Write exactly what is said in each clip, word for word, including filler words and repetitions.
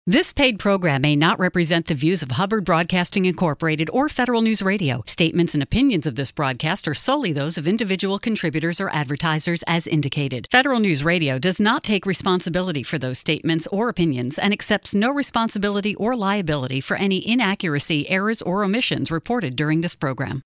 This paid program may not represent the views of Hubbard Broadcasting Incorporated or Federal News Radio. Statements and opinions of this broadcast are solely those of individual contributors or advertisers as indicated. Federal News Radio does not take responsibility for those statements or opinions and accepts no responsibility or liability for any inaccuracy, errors, or omissions reported during this program.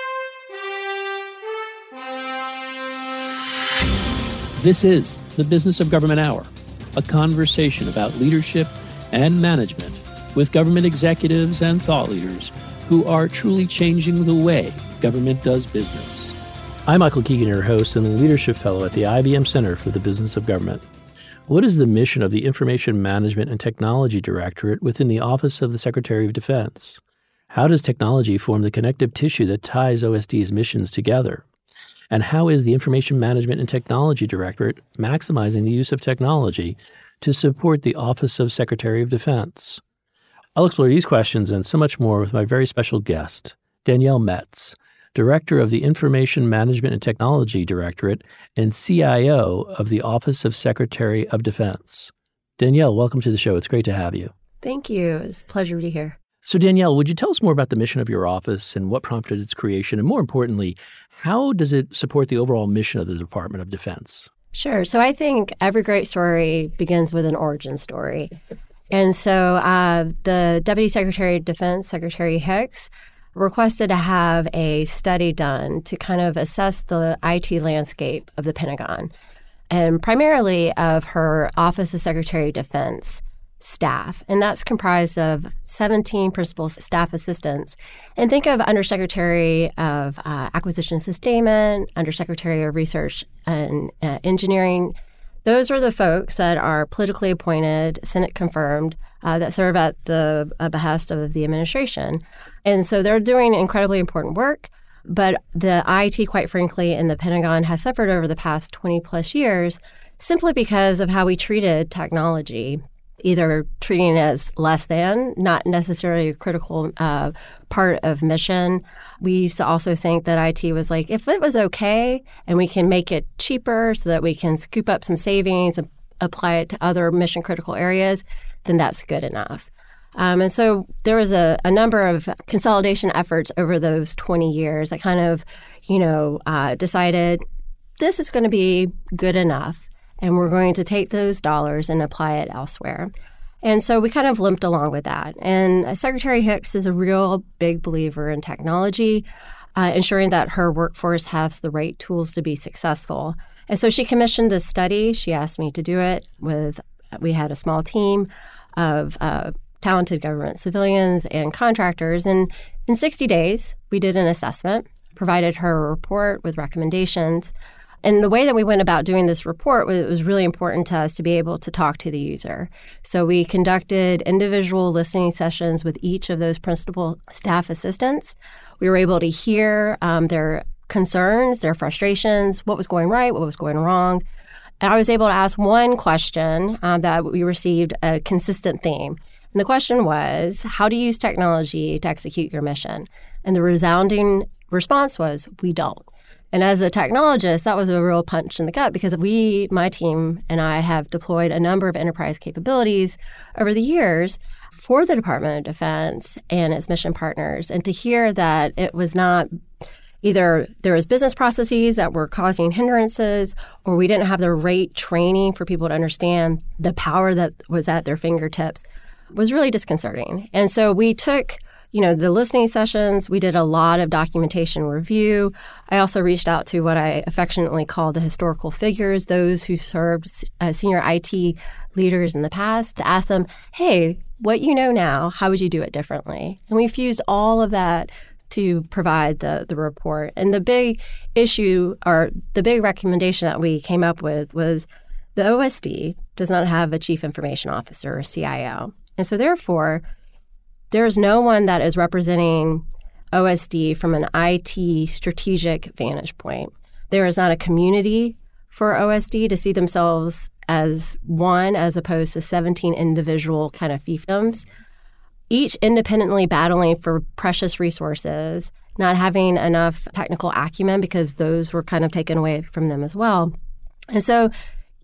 This is the Business of Government Hour, a conversation about leadership and management with government executives and thought leaders who are truly changing the way government does business. I'm Michael Keegan, your host and the Leadership Fellow at the I B M Center for the Business of Government. What is the mission of the Information Management and Technology Directorate within the Office of the Secretary of Defense? How does technology form the connective tissue that ties O S D's missions together? And how is the Information Management and Technology Directorate maximizing the use of technology to support the Office of Secretary of Defense? I'll explore these questions and so much more with my very special guest, Danielle Metz, Director of the Information Management and Technology Directorate and C I O of the Office of Secretary of Defense. Danielle, welcome to the show. It's great to have you. Thank you. It's a pleasure to be here. So Danielle, would you tell us more about the mission of your office and what prompted its creation? And more importantly, how does it support the overall mission of the Department of Defense? Sure. So I think every great story begins with an origin story. And so uh, the Deputy Secretary of Defense, Secretary Hicks, requested to have a study done to kind of assess the I T landscape of the Pentagon, and primarily of her Office of Secretary of Defense staff. And that's comprised of seventeen principal staff assistants. And think of Undersecretary of uh, Acquisition and Sustainment, Undersecretary of Research and uh, Engineering. Those are the folks that are politically appointed, Senate confirmed, uh, that serve at the uh, behest of the administration. And so they're doing incredibly important work. But the I T, quite frankly, in the Pentagon has suffered over the past twenty plus years simply because of how we treated technology, either treating it as less than, not necessarily a critical uh, part of mission. We used to also think that I T was like, if it was okay and we can make it cheaper so that we can scoop up some savings and apply it to other mission critical areas, then that's good enough. Um, and so there was a, a number of consolidation efforts over those twenty years that kind of, you know, uh, decided this is going to be good enough. And we're going to take those dollars and apply it elsewhere. And so we kind of limped along with that. And Secretary Hicks is a real big believer in technology, uh, ensuring that her workforce has the right tools to be successful. And so she commissioned this study. She asked me to do it with, we had a small team of uh, talented government civilians and contractors. And in sixty days, we did an assessment, provided her a report with recommendations. And the way that we went about doing this report was, it was really important to us to be able to talk to the user. So we conducted individual listening sessions with each of those principal staff assistants. We were able to hear um, their concerns, their frustrations, what was going right, what was going wrong. And I was able to ask one question um, that we received a consistent theme. And the question was, how do you use technology to execute your mission? And the resounding response was, we don't. And as a technologist, that was a real punch in the gut because we, my team and I have deployed a number of enterprise capabilities over the years for the Department of Defense and its mission partners. And to hear that it was not either there was business processes that were causing hindrances or we didn't have the right training for people to understand the power that was at their fingertips was really disconcerting. And so we took You know, the listening sessions, we did a lot of documentation review. I also reached out to what I affectionately call the historical figures, those who served as senior I T leaders in the past, to ask them, hey, what you know now, how would you do it differently? And we fused all of that to provide the, the report. And the big issue or the big recommendation that we came up with was the O S D does not have a chief information officer or C I O. And so therefore, there's no one that is representing O S D from an I T strategic vantage point. There is not a community for O S D to see themselves as one as opposed to seventeen individual kind of fiefdoms, each independently battling for precious resources, not having enough technical acumen because those were kind of taken away from them as well. And so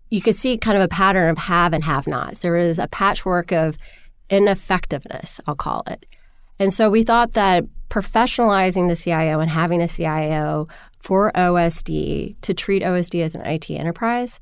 you could see kind of a pattern of have and have nots. There was a patchwork of ineffectiveness, I'll call it. And so we thought that professionalizing the C I O and having a C I O for O S D to treat O S D as an I T enterprise,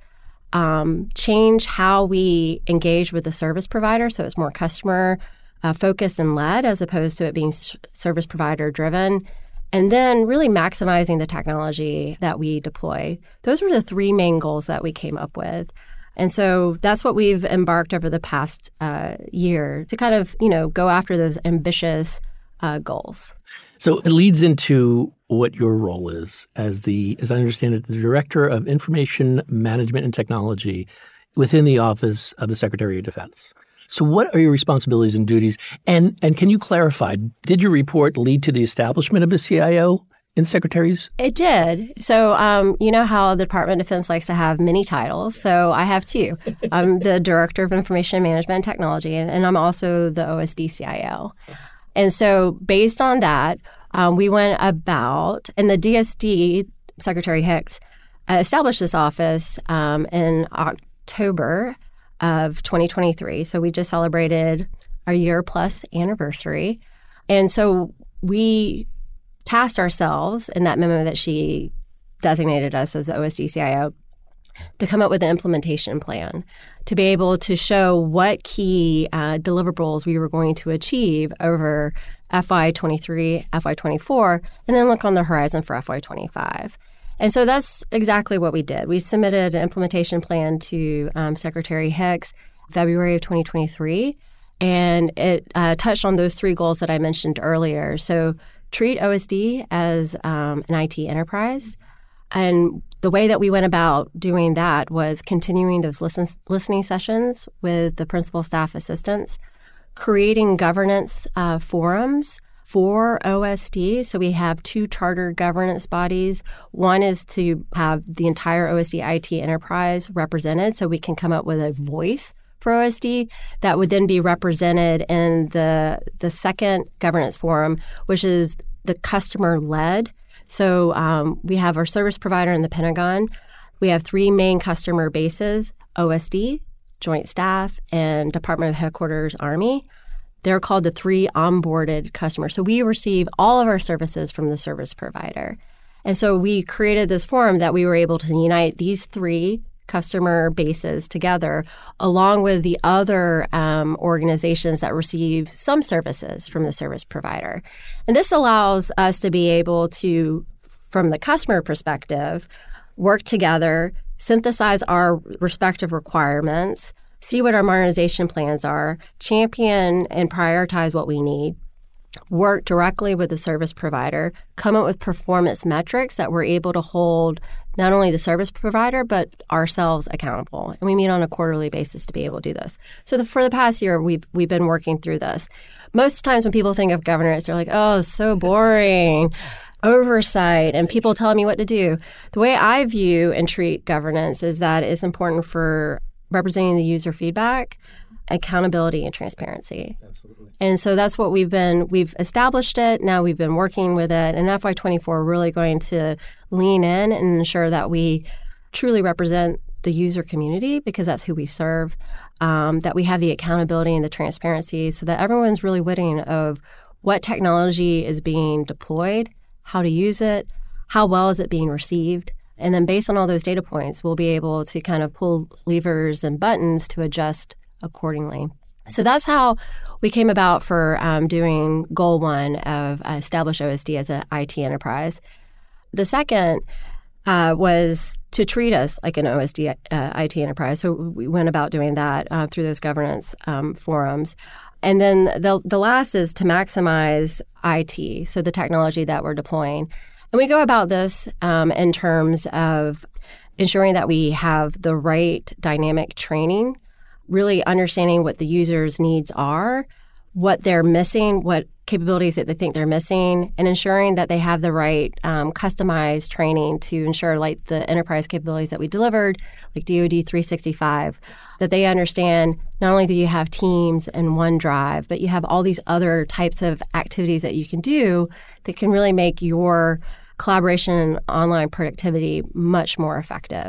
um, change how we engage with the service provider so it's more customer uh, focused and led as opposed to it being s- service provider driven, and then really maximizing the technology that we deploy. Those were the three main goals that we came up with. And so that's what we've embarked over the past uh, year to kind of, you know, go after those ambitious uh, goals. So it leads into what your role is as the, as I understand it, the Director of Information Management and Technology within the Office of the Secretary of Defense. So what are your responsibilities and duties? And and can you clarify, did your report lead to the establishment of a C I O in Secretaries? It did. So um, you know how the Department of Defense likes to have many titles. So I have two. I'm the Director of Information Management and Technology, and, and I'm also the O S D C I O. And so based on that, um, we went about, and the D S D, Secretary Hicks, uh, established this office um, in October of twenty twenty-three. So we just celebrated our year-plus anniversary. And so we tasked ourselves in that memo that she designated us as the O S D C I O to come up with an implementation plan to be able to show what key uh, deliverables we were going to achieve over F Y twenty-three, F Y twenty-four, and then look on the horizon for F Y twenty-five. And so that's exactly what we did. We submitted an implementation plan to um, Secretary Hicks February of twenty twenty-three, and it uh, touched on those three goals that I mentioned earlier. So treat O S D as um, an I T enterprise. And the way that we went about doing that was continuing those listen, listening sessions with the principal staff assistants, creating governance uh, forums for O S D. So we have two charter governance bodies. One is to have the entire O S D I T enterprise represented so we can come up with a voice for O S D that would then be represented in the the second governance forum, which is the customer-led. So um, we have our service provider in the Pentagon. We have three main customer bases, O S D, Joint Staff, and Department of Headquarters Army. They're called the three onboarded customers. So we receive all of our services from the service provider. And so we created this forum that we were able to unite these three customer bases together, along with the other um, organizations that receive some services from the service provider. And this allows us to be able to, from the customer perspective, work together, synthesize our respective requirements, see what our modernization plans are, champion and prioritize what we need, work directly with the service provider, come up with performance metrics that we're able to hold not only the service provider, but ourselves accountable. And we meet on a quarterly basis to be able to do this. So the, for the past year, we've we've been working through this. Most times when people think of governance, they're like, oh, so boring, oversight, and people telling me what to do. The way I view and treat governance is that it's important for representing the user feedback, accountability, and transparency. Absolutely. And so that's what we've been, we've established it. Now we've been working with it. And F Y twenty-four, we're really going to lean in and ensure that we truly represent the user community because that's who we serve, um, that we have the accountability and the transparency so that everyone's really witting of what technology is being deployed, how to use it, how well is it being received. And then based on all those data points, we'll be able to kind of pull levers and buttons to adjust accordingly. So that's how we came about for um, doing goal one of uh, establish O S D as an I T enterprise. The second uh, was to treat us like an O S D uh, I T enterprise. So we went about doing that uh, through those governance um, forums. And then the, the last is to maximize I T, so the technology that we're deploying. And we go about this um, in terms of ensuring that we have the right dynamic training, really understanding what the user's needs are, what they're missing, what capabilities that they think they're missing, and ensuring that they have the right um, customized training to ensure, like the enterprise capabilities that we delivered, like D O D three sixty-five, that they understand not only do you have Teams and OneDrive, but you have all these other types of activities that you can do that can really make your collaboration and online productivity much more effective.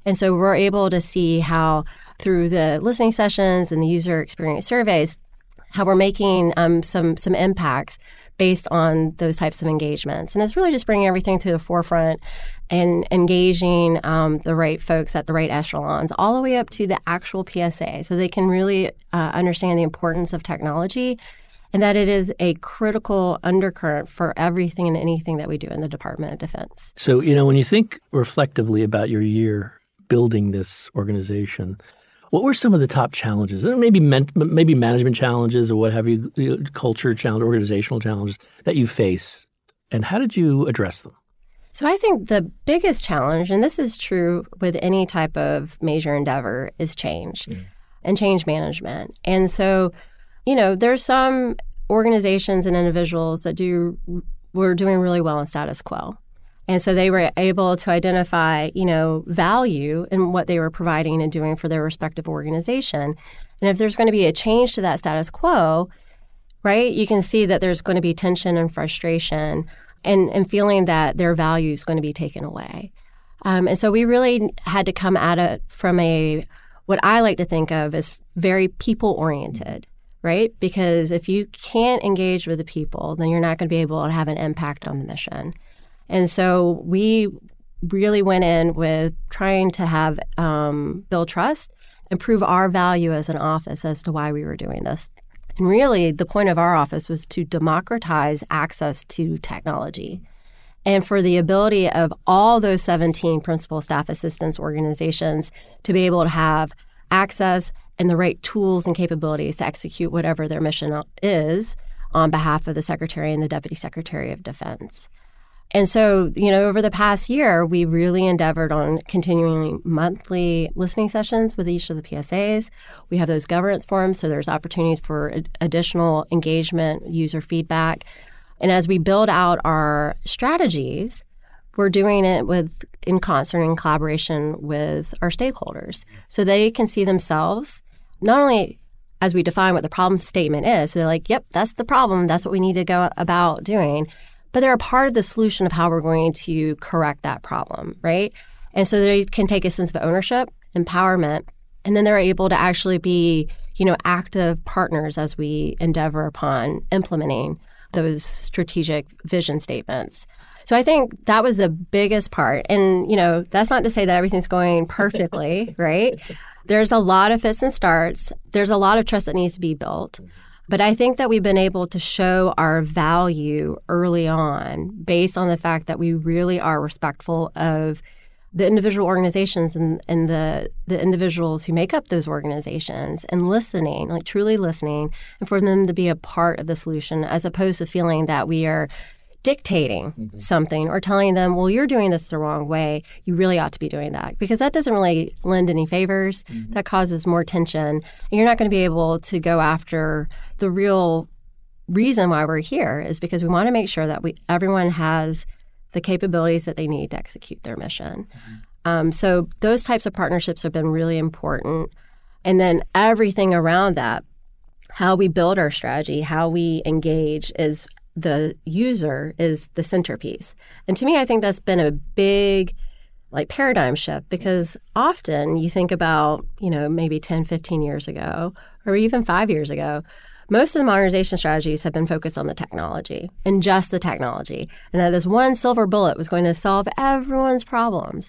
And so we're able to see how through the listening sessions and the user experience surveys, how we're making um, some some impacts based on those types of engagements. And it's really just bringing everything to the forefront and engaging um, the right folks at the right echelons, all the way up to the actual P S A, so they can really uh, understand the importance of technology and that it is a critical undercurrent for everything and anything that we do in the Department of Defense. So, you know, when you think reflectively about your year building this organization, what were some of the top challenges? Maybe men- maybe management challenges or what have you, culture challenges, organizational challenges that you face, and how did you address them? So I think the biggest challenge, and this is true with any type of major endeavor, is change yeah. and change management. And so, you know, there's some organizations and individuals that do were doing really well in status quo. And so they were able to identify, you know, value in what they were providing and doing for their respective organization. And if there's going to be a change to that status quo, right, you can see that there's going to be tension and frustration and, and feeling that their value is going to be taken away. Um, and so we really had to come at it from a, what I like to think of as very people-oriented, right? Because if you can't engage with the people, then you're not going to be able to have an impact on the mission. And so we really went in with trying to have um, build trust and prove our value as an office as to why we were doing this. And really, the point of our office was to democratize access to technology and for the ability of all those seventeen principal staff assistance organizations to be able to have access and the right tools and capabilities to execute whatever their mission is on behalf of the Secretary and the Deputy Secretary of Defense. And so, you know, over the past year, we really endeavored on continuing monthly listening sessions with each of the P S As. We have those governance forums, so there's opportunities for additional engagement, user feedback. And as we build out our strategies, we're doing it with in concert and collaboration with our stakeholders, so they can see themselves not only as we define what the problem statement is, so they're like, yep, that's the problem, that's what we need to go about doing, but they're a part of the solution of how we're going to correct that problem, right? And so they can take a sense of ownership, empowerment, and then they're able to actually be, you know, active partners as we endeavor upon implementing those strategic vision statements. So I think that was the biggest part. And, you know, that's not to say that everything's going perfectly, right? There's a lot of fits and starts. There's a lot of trust that needs to be built. But I think that we've been able to show our value early on based on the fact that we really are respectful of the individual organizations and, and the, the individuals who make up those organizations and listening, like truly listening, and for them to be a part of the solution as opposed to feeling that we are dictating mm-hmm. something or telling them, well, you're doing this the wrong way. You really ought to be doing that, because that doesn't really lend any favors. Mm-hmm. That causes more tension. And you're not going to be able to go after the real reason why we're here is because we want to make sure that we everyone has the capabilities that they need to execute their mission. Mm-hmm. Um, so those types of partnerships have been really important. And then everything around that, how we build our strategy, how we engage is the user is the centerpiece. And to me, I think that's been a big like paradigm shift, because often you think about, you know, maybe ten, fifteen years ago or even five years ago, most of the modernization strategies have been focused on the technology and just the technology. And that this one silver bullet was going to solve everyone's problems.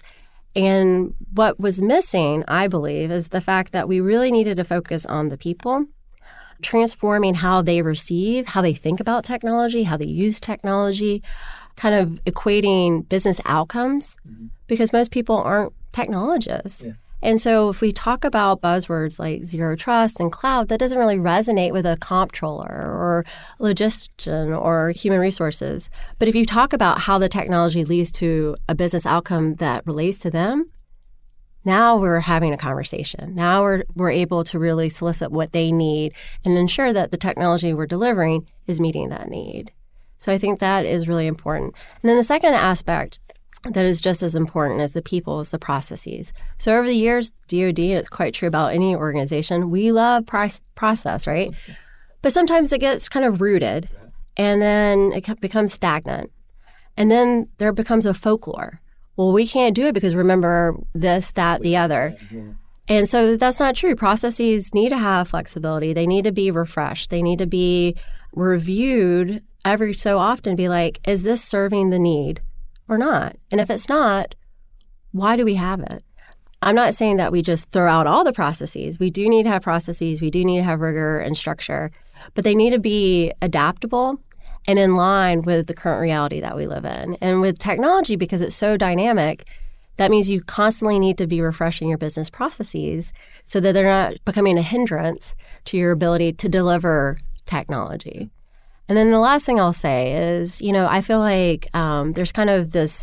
And what was missing, I believe, is the fact that we really needed to focus on the people, transforming how they receive, how they think about technology, how they use technology, kind of equating business outcomes, mm-hmm. because most people aren't technologists. Yeah. And so if we talk about buzzwords like zero trust and cloud, that doesn't really resonate with a comptroller or logistician or human resources. But if you talk about how the technology leads to a business outcome that relates to them, now we're having a conversation. Now we're we're able to really solicit what they need and ensure that the technology we're delivering is meeting that need. So I think that is really important. And then the second aspect that is just as important as the people is the processes. So over the years, D O D, and it's quite true about any organization, we love price, process, right? But sometimes it gets kind of rooted, and then it becomes stagnant. And then there becomes a folklore, well, we can't do it because remember this, that, the other. And so that's not true. Processes need to have flexibility. They need to be refreshed. They need to be reviewed every so often, be like, is this serving the need or not? And if it's not, why do we have it? I'm not saying that we just throw out all the processes. We do need to have processes. We do need to have rigor and structure, but they need to be adaptable and in line with the current reality that we live in. And with technology, because it's so dynamic, that means you constantly need to be refreshing your business processes so that they're not becoming a hindrance to your ability to deliver technology. And then the last thing I'll say is, you know, I feel like um, there's kind of this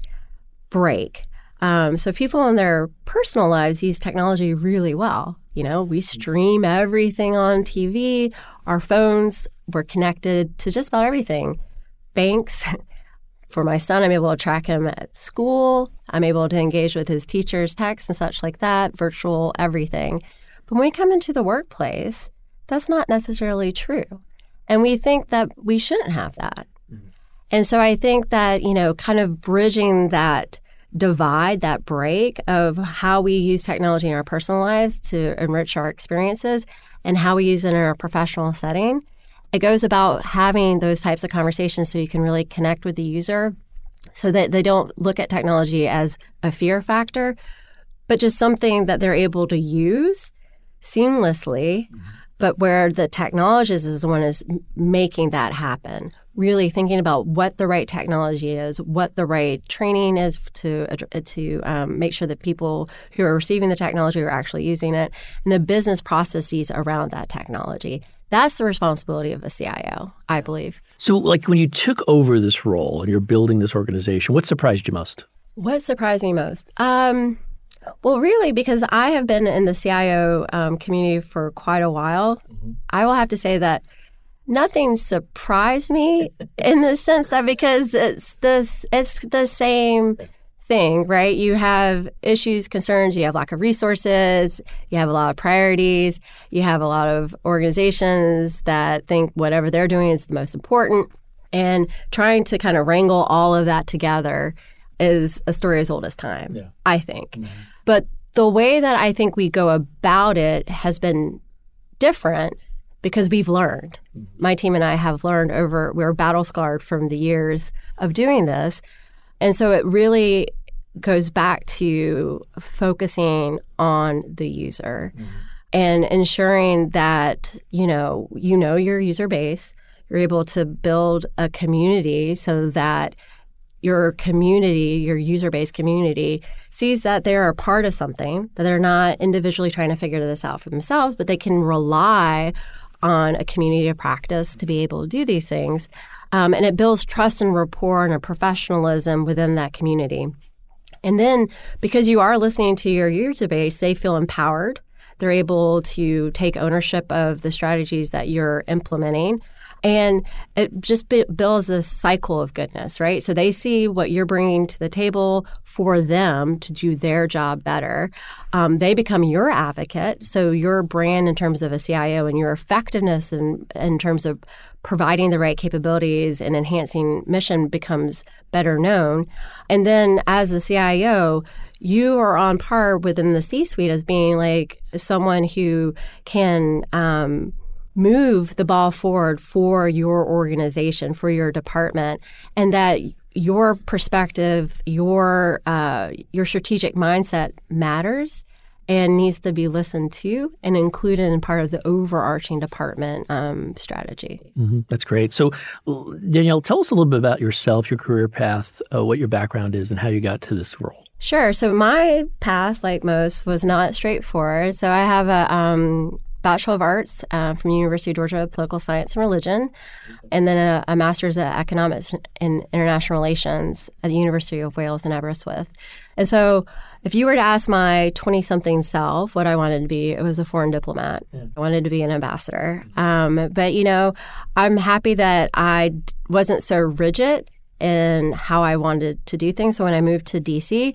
break. Um, so people in their personal lives use technology really well. You know, we stream everything on T V, our phones, we're connected to just about everything. Banks. For my son, I'm able to track him at school. I'm able to engage with his teachers, texts and such like that, virtual everything. But when we come into the workplace, that's not necessarily true. And we think that we shouldn't have that. Mm-hmm. And so I think that, you know, kind of bridging that divide, that break of how we use technology in our personal lives to enrich our experiences and how we use it in our professional setting, it goes about having those types of conversations so you can really connect with the user so that they don't look at technology as a fear factor, but just something that they're able to use seamlessly, mm-hmm. but where the technologist is the one is making that happen, really thinking about what the right technology is, what the right training is to to um, make sure that people who are receiving the technology are actually using it, and the business processes around that technology. That's the responsibility of a C I O, I believe. So like when you took over this role and you're building this organization, what surprised you most? What surprised me most? Um, well, really, because I have been in the C I O um, community for quite a while, mm-hmm. I will have to say that nothing surprised me in the sense that because it's this, it's the same thing, right? You have issues, concerns, you have lack of resources, you have a lot of priorities, you have a lot of organizations that think whatever they're doing is the most important. And trying to kind of wrangle all of that together is a story as old as time, yeah. I think. Mm-hmm. But the way that I think we go about it has been different because we've learned. Mm-hmm. My team and I have learned over, we're battle scarred from the years of doing this. And so it really goes back to focusing on the user mm-hmm. and ensuring that, you know, you know your user base, you're able to build a community so that your community, your user-based community, sees that they're a part of something, that they're not individually trying to figure this out for themselves, but they can rely on a community of practice to be able to do these things. Um, and it builds trust and rapport and a professionalism within that community. And then because you are listening to your user base, they feel empowered. They're able to take ownership of the strategies that you're implementing. And it just b- builds this cycle of goodness, right? So they see what you're bringing to the table for them to do their job better. Um, they become your advocate. So your brand in terms of a C I O and your effectiveness in, in terms of providing the right capabilities and enhancing mission becomes better known. And then as a C I O, you are on par within the C-suite as being like someone who can um, – move the ball forward for your organization, for your department, and that your perspective, your uh, your strategic mindset matters and needs to be listened to and included in part of the overarching department um, strategy. Mm-hmm. That's great. So, Danielle, tell us a little bit about yourself, your career path, uh, what your background is, and how you got to this role. Sure. So my path, like most, was not straightforward. So I have a um, Bachelor of Arts uh, from the University of Georgia, Political Science and Religion, and then a, a Master's of Economics and International Relations at the University of Wales in Aberystwyth. And so if you were to ask my twenty-something self what I wanted to be, it was a foreign diplomat. Yeah. I wanted to be an ambassador. Um, but, you know, I'm happy that I d- wasn't so rigid in how I wanted to do things. So when I moved to D C,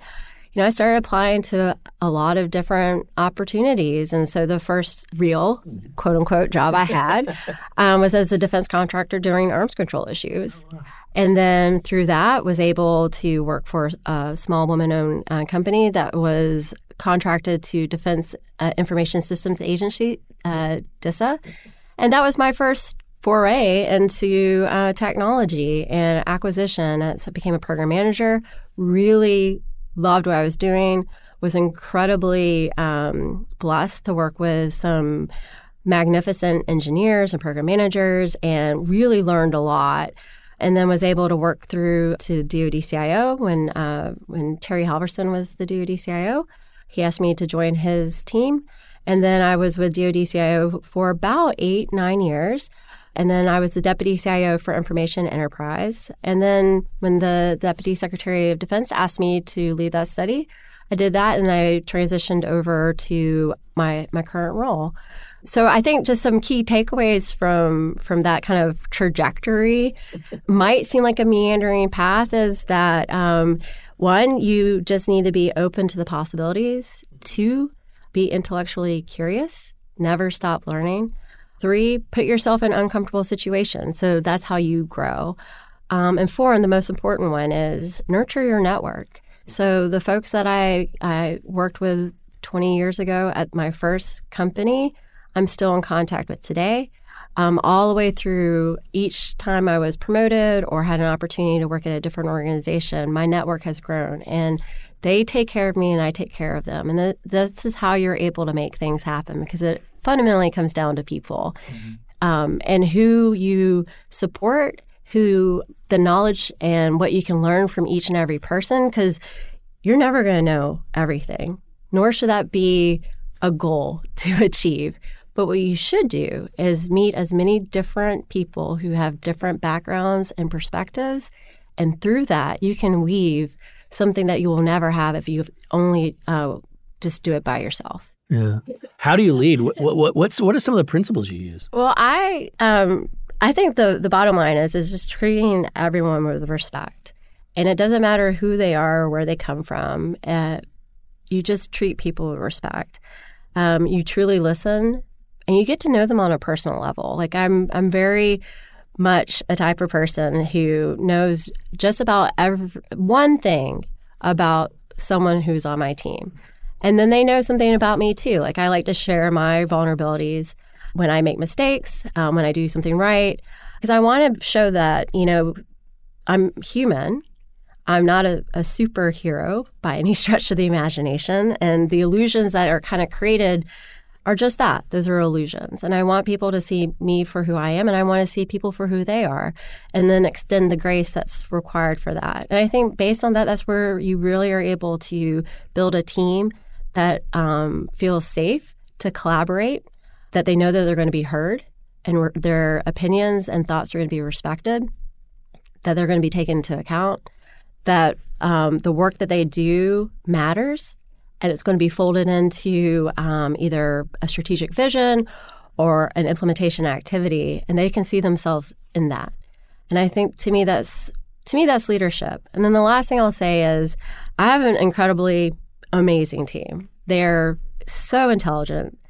you know, I started applying to a lot of different opportunities. And so the first real, quote unquote, job I had um, was as a defense contractor during arms control issues. Oh, wow. And then through that was able to work for a small woman-owned uh, company that was contracted to Defense uh, Information Systems Agency, uh, D I S A. And that was my first foray into uh, technology and acquisition. So I became a program manager, really loved what I was doing, was incredibly um, blessed to work with some magnificent engineers and program managers, and really learned a lot. And then was able to work through to D O D C I O when uh, when Terry Halverson was the D O D C I O. He asked me to join his team. And then I was with D O D C I O for about eight, nine years. And then I was the Deputy C I O for Information Enterprise. And then when the Deputy Secretary of Defense asked me to lead that study, I did that, and I transitioned over to my my current role. So I think just some key takeaways from from that kind of trajectory might seem like a meandering path is that, um, one, you just need to be open to the possibilities. Two, be intellectually curious. Never stop learning. Three, put yourself in uncomfortable situations. So that's how you grow. Um, and four, and the most important one is nurture your network. So the folks that I, I worked with twenty years ago at my first company, I'm still in contact with today. Um, all the way through each time I was promoted or had an opportunity to work at a different organization, my network has grown. And they take care of me and I take care of them. And th- this is how you're able to make things happen, because it fundamentally comes down to people mm-hmm. um, and who you support, who the knowledge and what you can learn from each and every person, because you're never going to know everything, nor should that be a goal to achieve. But what you should do is meet as many different people who have different backgrounds and perspectives. And through that, you can weave something that you will never have if you only uh, just do it by yourself. Yeah. How do you lead? What, what, what's, what are some of the principles you use? Well, I um, I think the, the bottom line is, is just treating everyone with respect. And it doesn't matter who they are or where they come from. Uh, you just treat people with respect. Um, you truly listen. And you get to know them on a personal level. Like I'm I'm very much a type of person who knows just about every, one thing about someone who's on my team. And then they know something about me too. Like I like to share my vulnerabilities when I make mistakes, um, when I do something right. Because I want to show that, you know, I'm human. I'm not a, a superhero by any stretch of the imagination. And the illusions that are kind of created are just that. Those are illusions. And I want people to see me for who I am, and I want to see people for who they are, and then extend the grace that's required for that. And I think based on that, that's where you really are able to build a team that um, feels safe to collaborate, that they know that they're going to be heard, and re- their opinions and thoughts are going to be respected, that they're going to be taken into account, that um, the work that they do matters, and it's going to be folded into um, either a strategic vision or an implementation activity, and they can see themselves in that. And I think to me that's to me that's leadership. And then the last thing I'll say is I have an incredibly amazing team. They're so intelligent,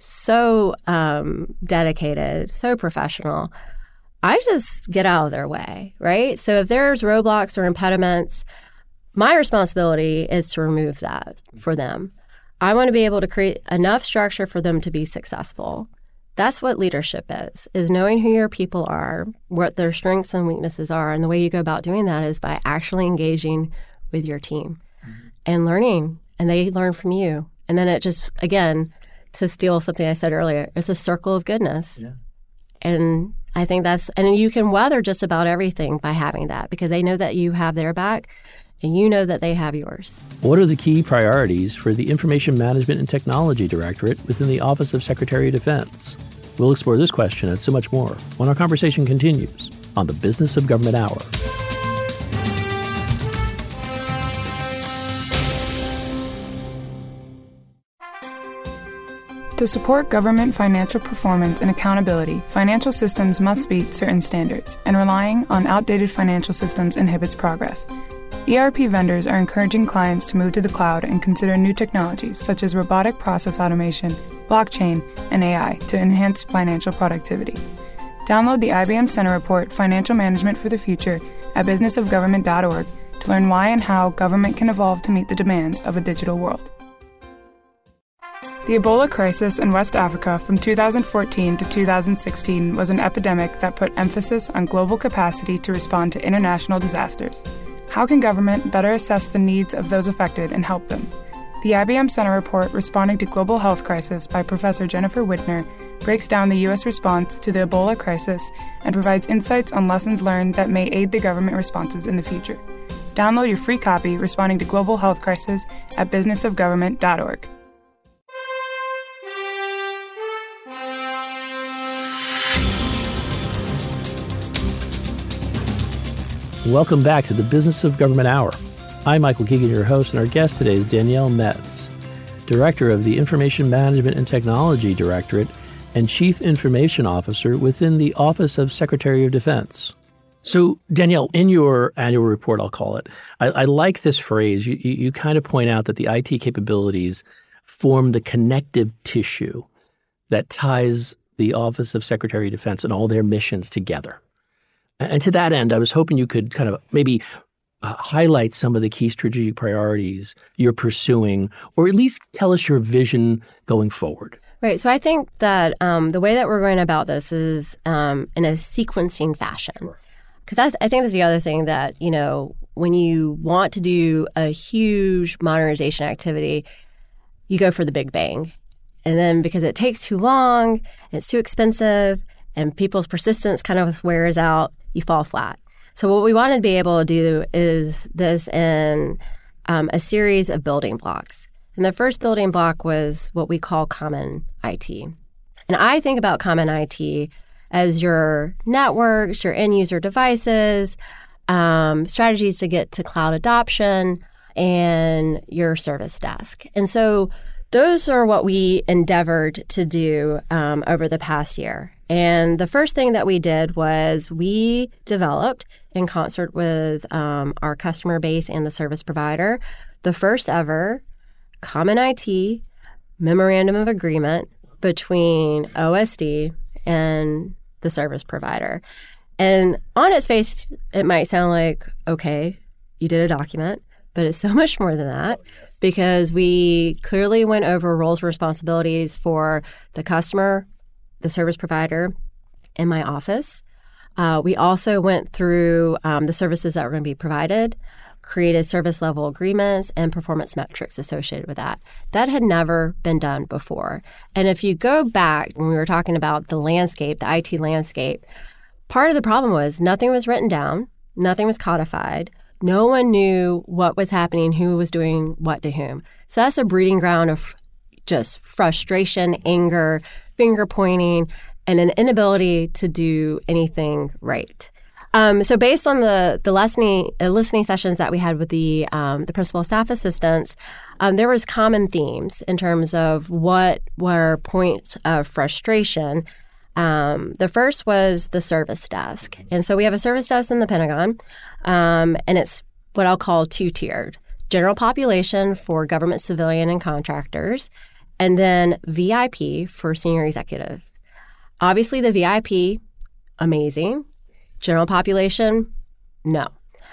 so um, dedicated, so professional. I just get out of their way, right? So if there's roadblocks or impediments, my responsibility is to remove that for them. I want to be able to create enough structure for them to be successful. That's what leadership is, is knowing who your people are, what their strengths and weaknesses are. And the way you go about doing that is by actually engaging with your team mm-hmm. and learning, and they learn from you. And then it just, again, to steal something I said earlier, it's a circle of goodness. Yeah. And I think that's, and you can weather just about everything by having that, because they know that you have their back and you know that they have yours. What are the key priorities for the Information Management and Technology Directorate within the Office of Secretary of Defense? We'll explore this question and so much more when our conversation continues on the Business of Government Hour. To support government financial performance and accountability, financial systems must meet certain standards, and relying on outdated financial systems inhibits progress. E R P vendors are encouraging clients to move to the cloud and consider new technologies such as robotic process automation, blockchain, and A I to enhance financial productivity. Download the I B M Center report, Financial Management for the Future, at business of government dot org to learn why and how government can evolve to meet the demands of a digital world. The Ebola crisis in West Africa from two thousand fourteen to two thousand sixteen was an epidemic that put emphasis on global capacity to respond to international disasters. How can government better assess the needs of those affected and help them? The I B M Center report, Responding to Global Health Crisis by Professor Jennifer Widner, breaks down the U S response to the Ebola crisis and provides insights on lessons learned that may aid the government responses in the future. Download your free copy, Responding to Global Health Crisis, at business of government dot org. Welcome back to the Business of Government Hour. I'm Michael Keegan, your host, and our guest today is Danielle Metz, Director of the Information Management and Technology Directorate and Chief Information Officer within the Office of Secretary of Defense. So, Danielle, in your annual report, I'll call it, I, I like this phrase. You, you, you kind of point out that the I T capabilities form the connective tissue that ties the Office of Secretary of Defense and all their missions together. And to that end, I was hoping you could kind of maybe uh, highlight some of the key strategic priorities you're pursuing, or at least tell us your vision going forward. Right. So I think that um, the way that we're going about this is um, in a sequencing fashion. Because I, th- I think that's the other thing that, you know, when you want to do a huge modernization activity, you go for the big bang. And then because it takes too long, it's too expensive, and people's persistence kind of wears out, you fall flat. So what we wanted to be able to do is this in um, a series of building blocks. And the first building block was what we call common I T. And I think about common I T as your networks, your end-user devices, um, strategies to get to cloud adoption, and your service desk. And so those are what we endeavored to do um, over the past year. And the first thing that we did was we developed, in concert with um, our customer base and the service provider, the first ever common I T memorandum of agreement between O S D and the service provider. And on its face, it might sound like, okay, you did a document, but it's so much more than that, because we clearly went over roles and responsibilities for the customer, the service provider, and my office. Uh, we also went through um, the services that were going to be provided, created service level agreements and performance metrics associated with that. That had never been done before. And if you go back when we were talking about the landscape, the I T landscape, part of the problem was nothing was written down, nothing was codified. No one knew what was happening, who was doing what to whom. So that's a breeding ground of just frustration, anger, finger pointing, and an inability to do anything right. Um, so based on the the listening, uh, listening sessions that we had with the um, the principal staff assistants, um, there was common themes in terms of what were points of frustration. Um, the first was the service desk. And so we have a service desk in the Pentagon, um, and it's what I'll call two-tiered. General population for government, civilian, and contractors, and then V I P for senior executives. Obviously, the V I P, amazing. General population, no.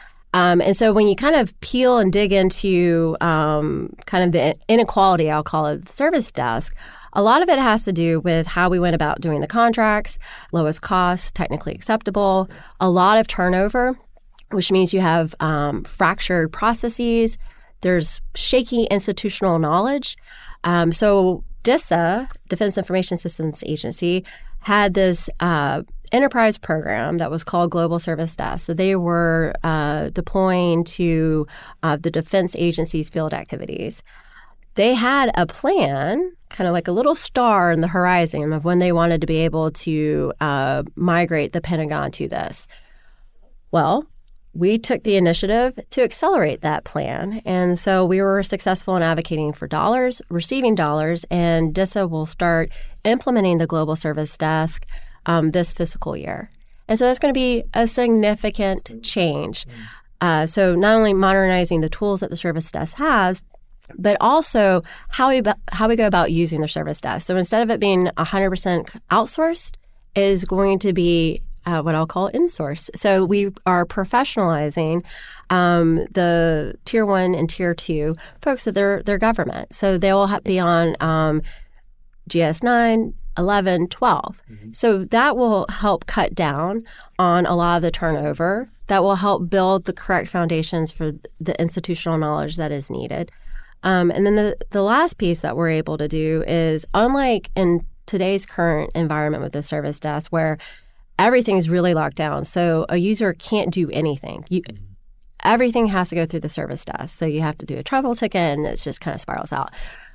Um, and so when you kind of peel and dig into um, kind of the inequality, I'll call it, the service desk, a lot of it has to do with how we went about doing the contracts, lowest cost, technically acceptable, a lot of turnover, which means you have um, fractured processes. There's shaky institutional knowledge. Um, so DISA, Defense Information Systems Agency, had this uh, enterprise program that was called Global Service Desk that they were uh, deploying to uh, the defense agency's field activities. They had a plan, kind of like a little star in the horizon of when they wanted to be able to uh, migrate the Pentagon to this. Well, we took the initiative to accelerate that plan. And so we were successful in advocating for dollars, receiving dollars, and DISA will start implementing the Global Service Desk um, this fiscal year. And so that's going to be a significant change. Uh, so not only modernizing the tools that the service desk has, but also how we how we go about using the service desk. So instead of it being one hundred percent outsourced, is going to be uh, what I'll call insourced. So we are professionalizing um, the tier one and tier two folks that they're, they're government. So they will ha- be on um, G S nine, eleven, twelve. Mm-hmm. So that will help cut down on a lot of the turnover. That will help build the correct foundations for the institutional knowledge that is needed. Um, and then the, the last piece that we're able to do is, unlike in today's current environment with the service desk where everything's really locked down, so a user can't do anything. You, everything has to go through the service desk. So you have to do a trouble ticket and it just kind of spirals out.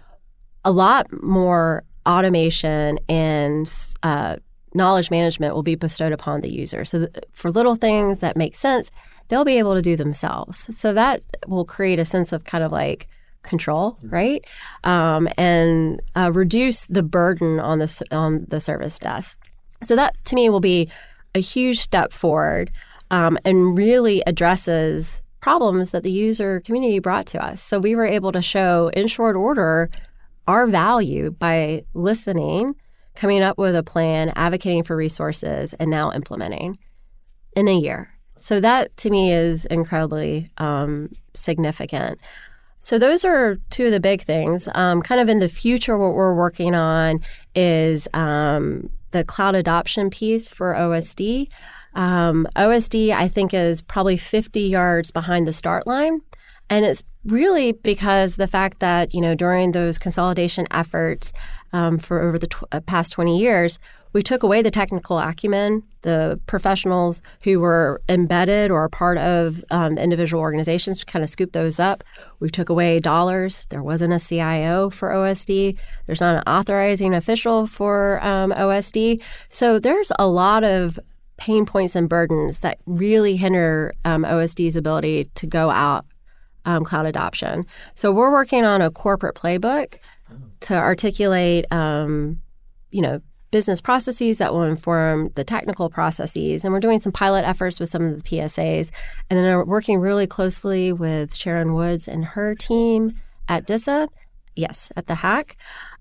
A lot more automation and uh, knowledge management will be bestowed upon the user. So th- for little things that make sense, they'll be able to do themselves. So that will create a sense of kind of like control, right? Um, and uh, reduce the burden on the on the service desk. So that, to me, will be a huge step forward um, and really addresses problems that the user community brought to us. So we were able to show in short order our value by listening, coming up with a plan, advocating for resources, and now implementing in a year. So that, to me, is incredibly um, significant. So those are two of the big things. Um, kind of in the future, what we're working on is um, the cloud adoption piece for O S D. Um, O S D, I think, is probably fifty yards behind the start line. And it's really because the fact that, you know, during those consolidation efforts um, for over the tw- past twenty years, we took away the technical acumen, the professionals who were embedded or a part of um, the individual organizations to kind of scoop those up. We took away dollars. There wasn't a C I O for O S D. There's not an authorizing official for um, O S D. So there's a lot of pain points and burdens that really hinder um, O S D's ability to go out Um, cloud adoption. So we're working on a corporate playbook to articulate, um, you know, business processes that will inform the technical processes. And we're doing some pilot efforts with some of the P S As. And then we're working really closely with Sharon Woods and her team at D I S A, yes, at the Hack,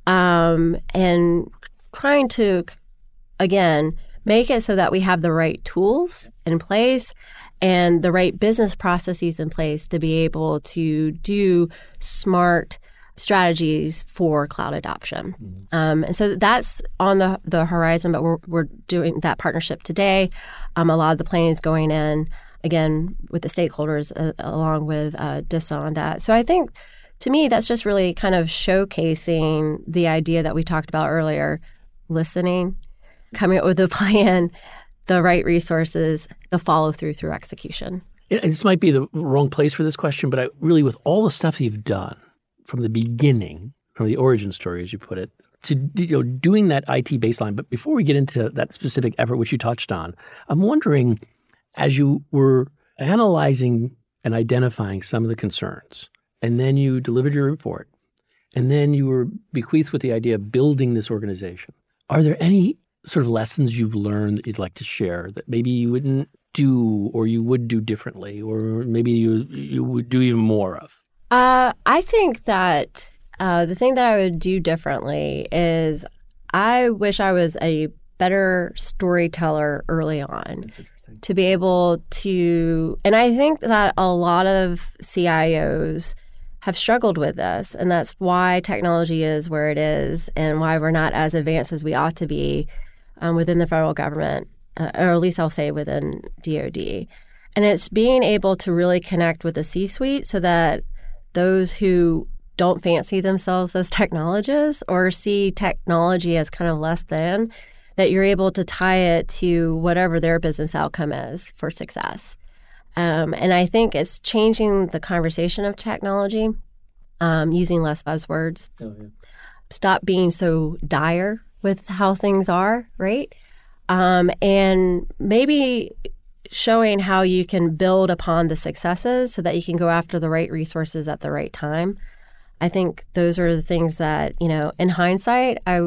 um, and trying to, again, make it so that we have the right tools in place and the right business processes in place to be able to do smart strategies for cloud adoption. Mm-hmm. Um, and so that's on the, the horizon, but we're, we're doing that partnership today. Um, a lot of the planning is going in, again, with the stakeholders uh, along with uh, D I S A on that. So I think, to me, that's just really kind of showcasing the idea that we talked about earlier, listening, coming up with a plan, the right resources, the follow-through through execution. And this might be the wrong place for this question, but I really, with all the stuff you've done from the beginning, from the origin story, as you put it, to you know, doing that I T baseline. But before we get into that specific effort, which you touched on, I'm wondering, as you were analyzing and identifying some of the concerns, and then you delivered your report, and then you were bequeathed with the idea of building this organization, are there any sort of lessons you've learned that you'd like to share that maybe you wouldn't do or you would do differently, or maybe you you would do even more of? Uh, I think that uh, the thing that I would do differently is I wish I was a better storyteller early on to be able to, and I think that a lot of C I Os have struggled with this, and that's why technology is where it is and why we're not as advanced as we ought to be um, within the federal government, uh, or at least I'll say within D O D. And it's being able to really connect with the C-suite so that those who don't fancy themselves as technologists or see technology as kind of less than, that you're able to tie it to whatever their business outcome is for success. Um, and I think it's changing the conversation of technology, um, using less buzzwords. Oh, yeah. Stop being so dire with how things are, right? Um, and maybe showing how you can build upon the successes so that you can go after the right resources at the right time. I think those are the things that, you know, in hindsight, I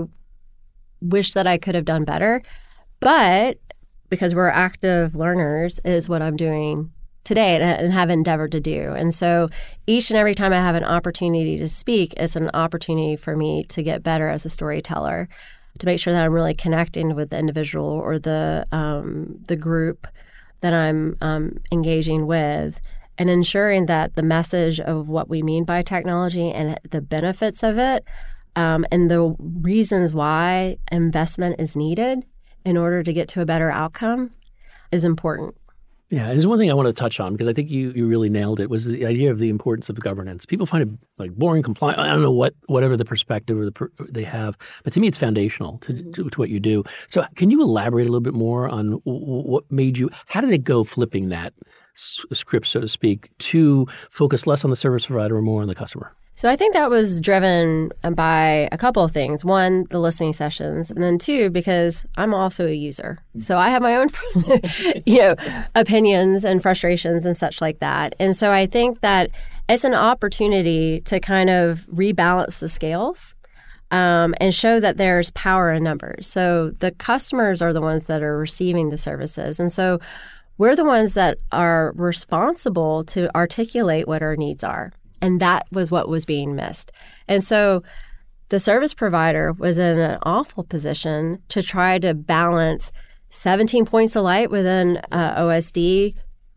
wish that I could have done better. But because we're active learners is what I'm doing today and, and have endeavored to do. And so each and every time I have an opportunity to speak, it's an opportunity for me to get better as a storyteller, to make sure that I'm really connecting with the individual or the um, the group that I'm um, engaging with, and ensuring that the message of what we mean by technology and the benefits of it um, and the reasons why investment is needed in order to get to a better outcome is important. Yeah, there's one thing I want to touch on because I think you, you really nailed it, was the idea of the importance of governance. People find it like boring, compliant. I don't know what whatever the perspective or the per, they have, but to me it's foundational to, to, to what you do. So can you elaborate a little bit more on what made you – how did it go flipping that script, so to speak, to focus less on the service provider and more on the customer? So I think that was driven by a couple of things. One, the listening sessions, and then two, because I'm also a user. So I have my own, you know, opinions and frustrations and such like that. And so I think that it's an opportunity to kind of rebalance the scales um, and show that there's power in numbers. So the customers are the ones that are receiving the services. And so we're the ones that are responsible to articulate what our needs are. And that was what was being missed. And so the service provider was in an awful position to try to balance seventeen points of light within uh, O S D,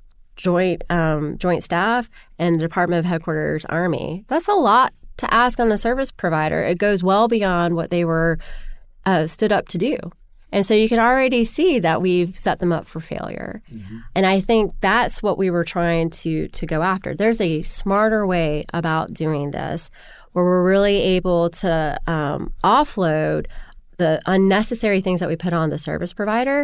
Joint um, Joint Staff, and the Department of Headquarters Army. That's a lot to ask on a service provider. It goes well beyond what they were uh, stood up to do. And so you can already see that we've set them up for failure. Mm-hmm. And I think that's what we were trying to to go after. There's a smarter way about doing this where we're really able to um, offload the unnecessary things that we put on the service provider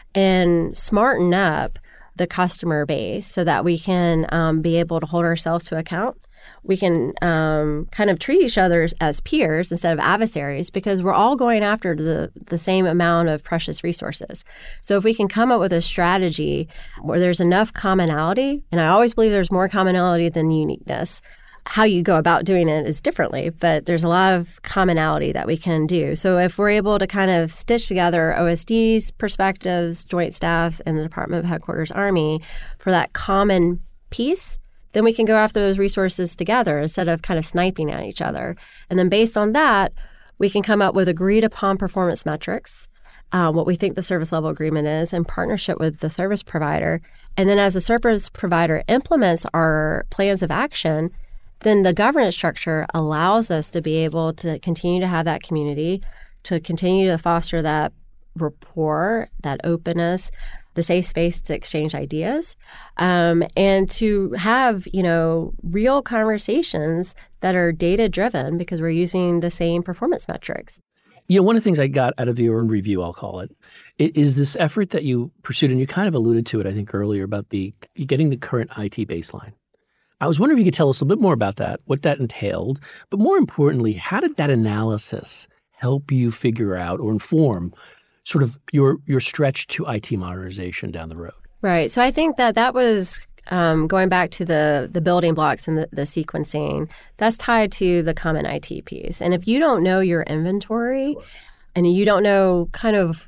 and smarten up the customer base so that we can um, be able to hold ourselves to account. We can um, kind of treat each other as peers instead of adversaries because we're all going after the, the same amount of precious resources. So if we can come up with a strategy where there's enough commonality, and I always believe there's more commonality than uniqueness, how you go about doing it is differently, but there's a lot of commonality that we can do. So if we're able to kind of stitch together O S D's perspectives, Joint Staffs, and the Department of Headquarters Army for that common piece, then we can go after those resources together instead of kind of sniping at each other. And then based on that, we can come up with agreed upon performance metrics, uh, what we think the service level agreement is in partnership with the service provider. And then as the service provider implements our plans of action, then the governance structure allows us to be able to continue to have that community, to continue to foster that rapport, that openness, the safe space to exchange ideas, um, and to have, you know, real conversations that are data-driven because we're using the same performance metrics. You know, one of the things I got out of your own review, I'll call it, is this effort that you pursued, and you kind of alluded to it, I think, earlier, about the getting the current I T baseline. I was wondering if you could tell us a little bit more about that, what that entailed, but more importantly, how did that analysis help you figure out or inform sort of your your stretch to I T modernization down the road? Right. So I think that that was um, going back to the the building blocks and the, the sequencing. That's tied to the common I T piece. And if you don't know your inventory sure. and you don't know kind of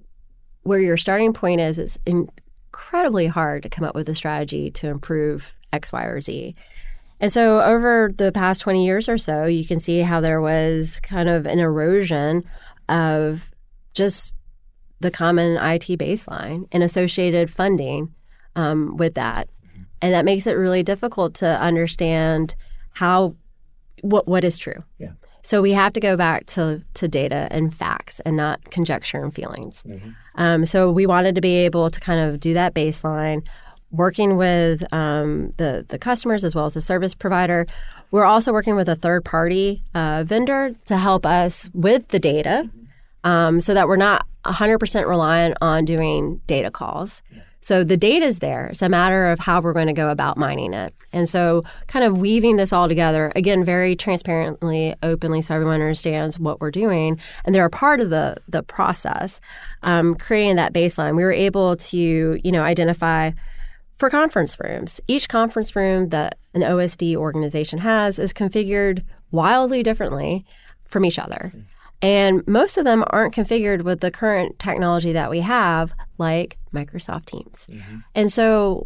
where your starting point is, it's incredibly hard to come up with a strategy to improve X, Y, or Z. And so over the past twenty years or so, you can see how there was kind of an erosion of just the common I T baseline and associated funding um, with that. And that makes it really difficult to understand how what what is true. Yeah. So we have to go back to, to data and facts and not conjecture and feelings. Mm-hmm. Um, so we wanted to be able to kind of do that baseline, working with um, the, the customers as well as the service provider. We're also working with a third-party uh, vendor to help us with the data um, so that we're not one hundred percent reliant on doing data calls. Yeah. So the data's there. It's a matter of how we're going to go about mining it. And so kind of weaving this all together, again, very transparently, openly, so everyone understands what we're doing. And they're a part of the the process, um, creating that baseline. We were able to, you know, identify for conference rooms. Each conference room that an O S D organization has is configured wildly differently from each other. And most of them aren't configured with the current technology that we have, like Microsoft Teams. Mm-hmm. And so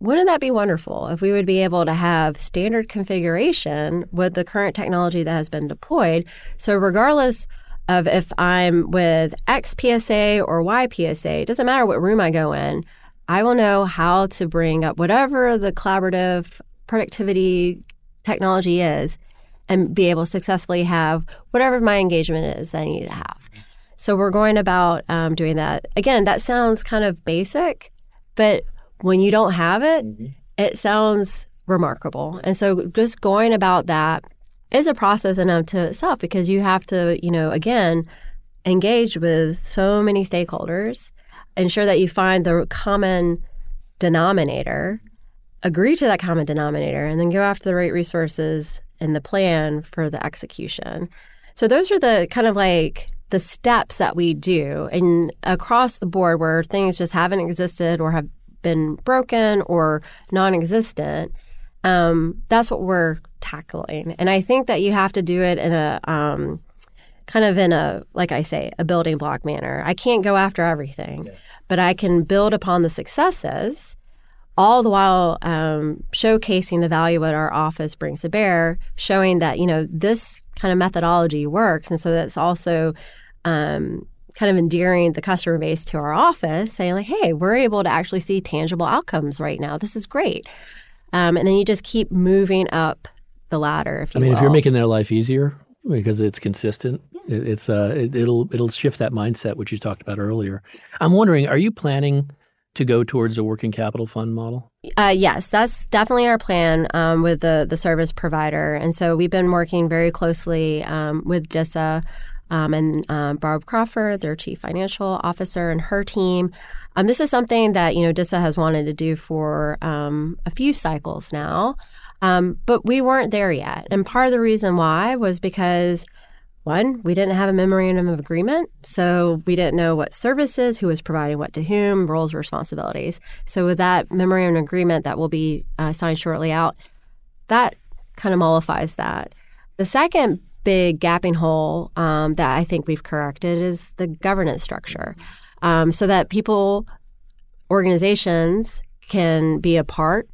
wouldn't that be wonderful if we would be able to have standard configuration with the current technology that has been deployed? So regardless of if I'm with X P S A or Y P S A, it doesn't matter what room I go in, I will know how to bring up whatever the collaborative productivity technology is and be able to successfully have whatever my engagement is that I need to have. So we're going about um, doing that. Again, that sounds kind of basic, but when you don't have it, mm-hmm. it sounds remarkable. And so just going about that is a process in and of itself, because you have to, you know, again, engage with so many stakeholders, ensure that you find the common denominator, agree to that common denominator, and then go after the right resources and the plan for the execution. So those are the kind of like the steps that we do, and across the board where things just haven't existed or have been broken or non-existent, um, that's what we're tackling. And I think that you have to do it in a um, kind of in a, like I say, a building block manner. I can't go after everything, yes. but I can build upon the successes, all the while um, showcasing the value what our office brings to bear, showing that, you know, this kind of methodology works. And so that's also um, kind of endearing the customer base to our office, saying like, hey, we're able to actually see tangible outcomes right now. This is great. Um, and then you just keep moving up the ladder, if you I mean, will. if you're making their life easier because it's consistent, yeah. it, it's uh, it, it'll it'll shift that mindset, which you talked about earlier. I'm wondering, are you planning to go towards a working capital fund model? Uh, yes, that's definitely our plan um, with the, the service provider. And so we've been working very closely um, with D I S A um, and um, Barb Crawford, their chief financial officer, and her team. Um, this is something that, you know, D I S A has wanted to do for um, a few cycles now, um, but we weren't there yet. And part of the reason why was because one, we didn't have a memorandum of agreement, so we didn't know what services, who was providing what to whom, roles, responsibilities. So with that memorandum of agreement that will be uh, signed shortly out, that kind of mollifies that. The second big gapping hole um, that I think we've corrected is the governance structure, um, so that people, organizations can be a part,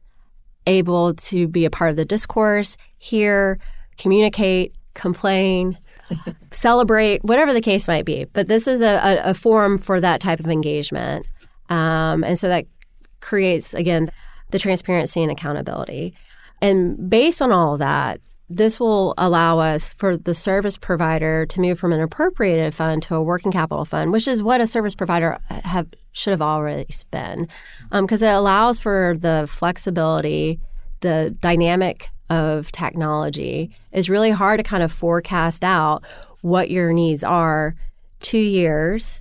able to be a part of the discourse, hear, communicate, complain, celebrate, whatever the case might be. But this is a, a, a forum for that type of engagement. Um, and so that creates, again, the transparency and accountability. And based on all of that, this will allow us for the service provider to move from an appropriated fund to a working capital fund, which is what a service provider have should have already been, because um, it allows for the flexibility, the dynamic of technology. Is really hard to kind of forecast out what your needs are two years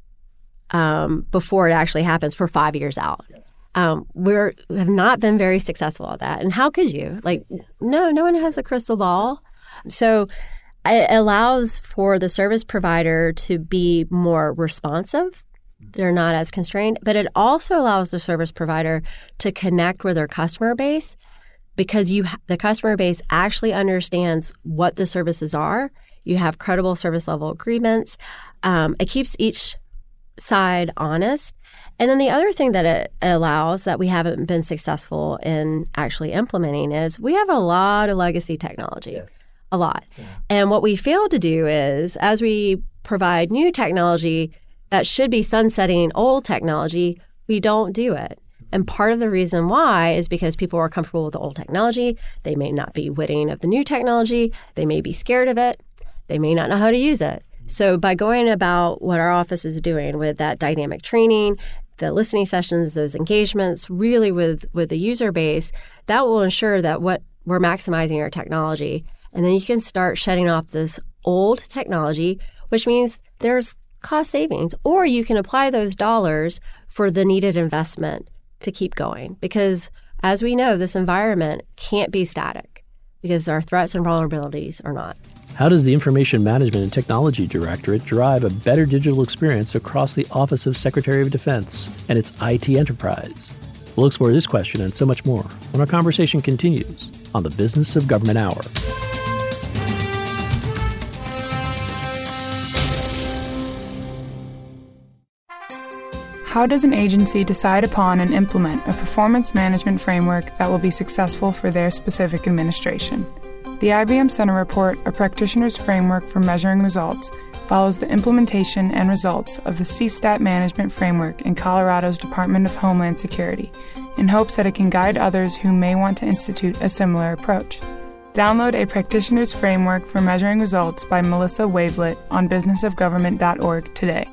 um, before it actually happens for five years out. Um, we have not been very successful at that. And how could you? Like, no, no one has a crystal ball. So it allows for the service provider to be more responsive. They're not as constrained. But it also allows the service provider to connect with their customer base, because you the customer base actually understands what the services are. You have credible service level agreements. Um, it keeps each side honest. And then the other thing that it allows that we haven't been successful in actually implementing is we have a lot of legacy technology, yes. a lot. Yeah. And what we fail to do is, as we provide new technology that should be sunsetting old technology, we don't do it. And part of the reason why is because people are comfortable with the old technology. They may not be witting of the new technology. They may be scared of it. They may not know how to use it. So by going about what our office is doing with that dynamic training, the listening sessions, those engagements, really with, with the user base, that will ensure that what we're maximizing our technology. And then you can start shutting off this old technology, which means there's cost savings, or you can apply those dollars for the needed investment to keep going. Because as we know, this environment can't be static because our threats and vulnerabilities are not. How does the Information Management and Technology Directorate drive a better digital experience across the Office of Secretary of Defense and its I T enterprise? We'll explore this question and so much more when our conversation continues on the Business of Government Hour. How does an agency decide upon and implement a performance management framework that will be successful for their specific administration? The I B M Center report, A Practitioner's Framework for Measuring Results, follows the implementation and results of the C STAT management framework in Colorado's Department of Homeland Security, in hopes that it can guide others who may want to institute a similar approach. Download A Practitioner's Framework for Measuring Results by Melissa Wavelet on business of government dot org today.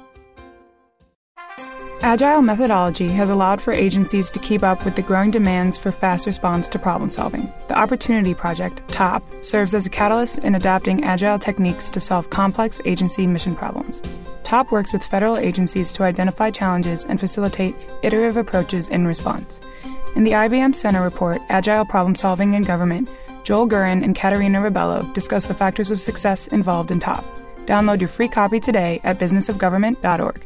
Agile methodology has allowed for agencies to keep up with the growing demands for fast response to problem solving. The Opportunity Project, TOP, serves as a catalyst in adapting agile techniques to solve complex agency mission problems. TOP works with federal agencies to identify challenges and facilitate iterative approaches in response. In the I B M Center report, Agile Problem Solving in Government, Joel Gurin and Katerina Rebello discuss the factors of success involved in TOP. Download your free copy today at business of government dot org.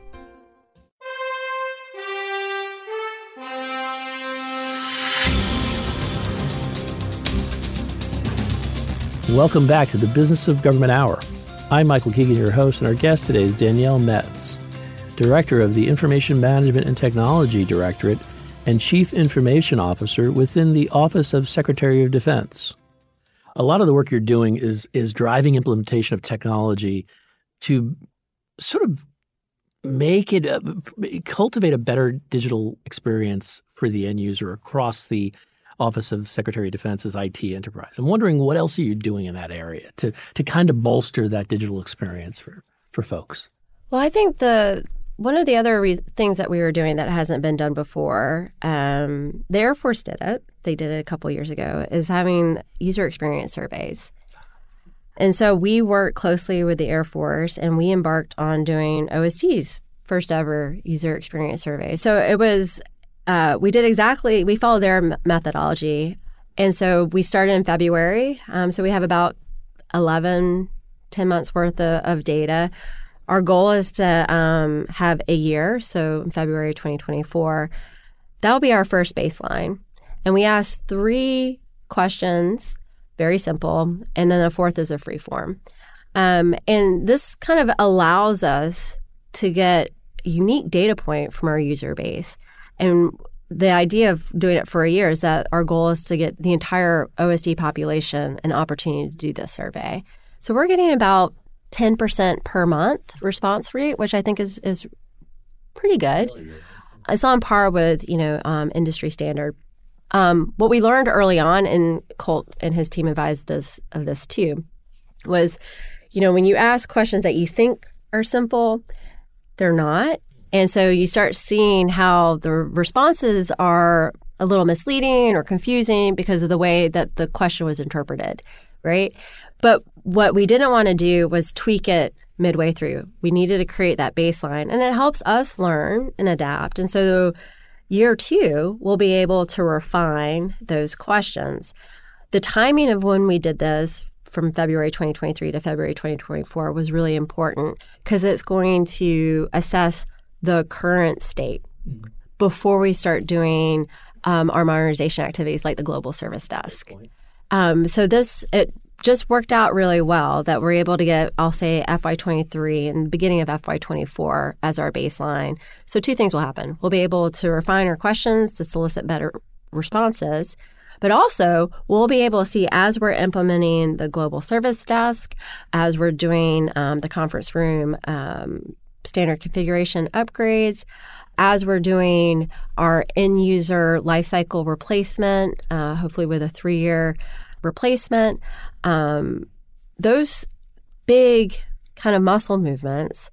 Welcome back to the Business of Government Hour. I'm Michael Keegan, your host, and our guest today is Danielle Metz, Director of the Information Management and Technology Directorate and Chief Information Officer within the Office of Secretary of Defense. A lot of the work you're doing is is driving implementation of technology to sort of make it, a, cultivate a better digital experience for the end user across the Office of Secretary of Defense's I T enterprise. I'm wondering what else are you doing in that area to to kind of bolster that digital experience for, for folks? Well, I think the one of the other re- things that we were doing that hasn't been done before, um, the Air Force did it. They did it a couple years ago, is having user experience surveys. And so we worked closely with the Air Force, and we embarked on doing O S T's first ever user experience survey. So it was Uh, we did exactly, we followed their m- methodology. And so we started in February. Um, so we have about eleven, ten months worth of, of data. Our goal is to um, have a year. So in February twenty twenty-four, that'll be our first baseline. And we asked three questions, very simple. And then the fourth is a free form. Um, and this kind of allows us to get a unique data point from our user base. And the idea of doing it for a year is that our goal is to get the entire O S D population an opportunity to do this survey. So we're getting about ten percent per month response rate, which I think is is pretty good. It's on par with, you know, um, industry standard. Um, what we learned early on, and Colt and his team advised us of this too, was, you know, when you ask questions that you think are simple, they're not. And so you start seeing how the responses are a little misleading or confusing because of the way that the question was interpreted, right? But what we didn't want to do was tweak it midway through. We needed to create that baseline, and it helps us learn and adapt. And so year two, we'll be able to refine those questions. The timing of when we did this from February twenty twenty-three to February twenty twenty-four was really important because it's going to assess the current state before we start doing um, our modernization activities like the Global Service Desk. Um, so this, it just worked out really well that we're able to get, I'll say, F Y twenty-three and the beginning of F Y twenty-four as our baseline. So two things will happen. We'll be able to refine our questions to solicit better responses, but also we'll be able to see as we're implementing the Global Service Desk, as we're doing um, the conference room um standard configuration upgrades, as we're doing our end-user lifecycle replacement, uh, hopefully with a three-year replacement, um, those big kind of muscle movements,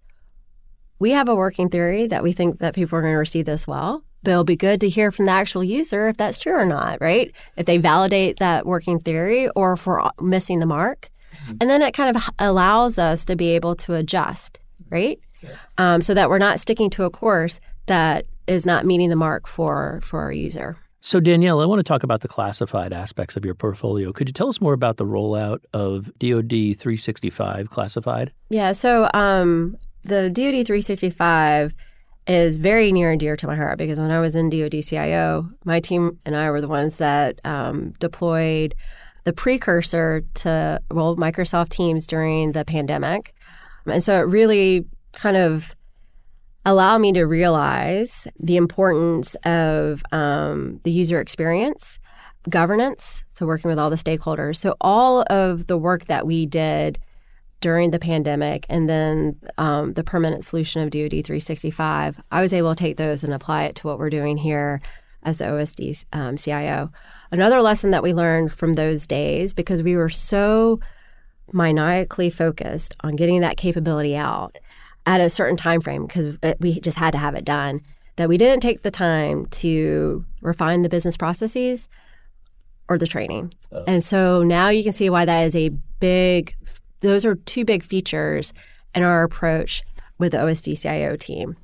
we have a working theory that we think that people are going to receive this well, but it'll be good to hear from the actual user if that's true or not, right? If they validate that working theory or if we're missing the mark. Mm-hmm. And then it kind of allows us to be able to adjust, right? Um, so that we're not sticking to a course that is not meeting the mark for, for our user. So Danielle, I want to talk about the classified aspects of your portfolio. Could you tell us more about the rollout of D O D three sixty-five classified? Yeah, so um, the D O D three sixty-five is very near and dear to my heart because when I was in D O D C I O, my team and I were the ones that um, deployed the precursor to well, Microsoft Teams during the pandemic. And so it really kind of allowed me to realize the importance of um, the user experience, governance, so working with all the stakeholders. So all of the work that we did during the pandemic and then um, the permanent solution of D O D three sixty-five, I was able to take those and apply it to what we're doing here as the O S D um, C I O. Another lesson that we learned from those days, because we were so maniacally focused on getting that capability out at a certain time frame, because we just had to have it done, that we didn't take the time to refine the business processes or the training. Oh. And so now you can see why that is a big, those are two big features in our approach with the O S D C I O team.